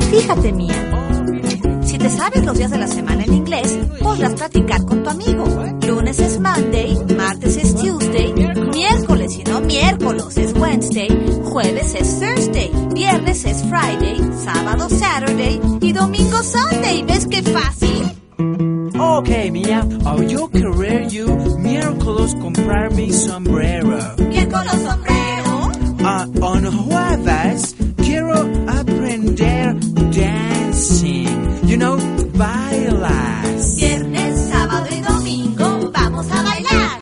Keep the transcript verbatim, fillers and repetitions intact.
Fíjate, Mía, si te sabes los días de la semana en inglés, podrás practicar con tu amigo. Lunes es Monday, martes es Tuesday, miércoles y no miércoles es Wednesday, jueves es Thursday, viernes es Friday, sábado Saturday y domingo Sunday. ¿Ves qué fácil? Okay, Mia, I'll you querer you miércoles comprar mi sombrero. Miércoles